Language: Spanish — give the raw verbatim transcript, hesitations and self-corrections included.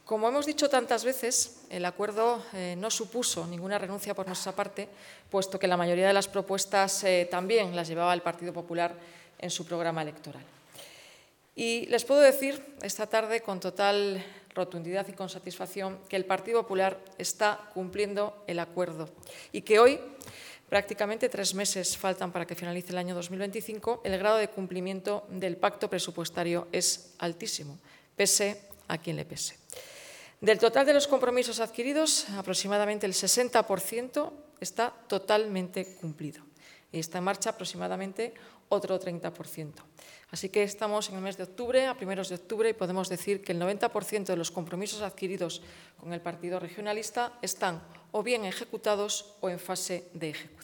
Como hemos dicho tantas veces, el acuerdo eh, no supuso ninguna renuncia por nuestra parte, puesto que la mayoría de las propuestas eh, también las llevaba el Partido Popular en su programa electoral. Y les puedo decir esta tarde con total rotundidad y con satisfacción que el Partido Popular está cumpliendo el acuerdo y que hoy, prácticamente tres meses faltan para que finalice el año dos mil veinticinco, el grado de cumplimiento del pacto presupuestario es altísimo, pese a quien le pese. Del total de los compromisos adquiridos, aproximadamente el sesenta por ciento está totalmente cumplido y está en marcha aproximadamente otro treinta por ciento. Así que estamos en el mes de octubre, a primeros de octubre, y podemos decir que el noventa por ciento de los compromisos adquiridos con el Partido Regionalista están o bien ejecutados o en fase de ejecución.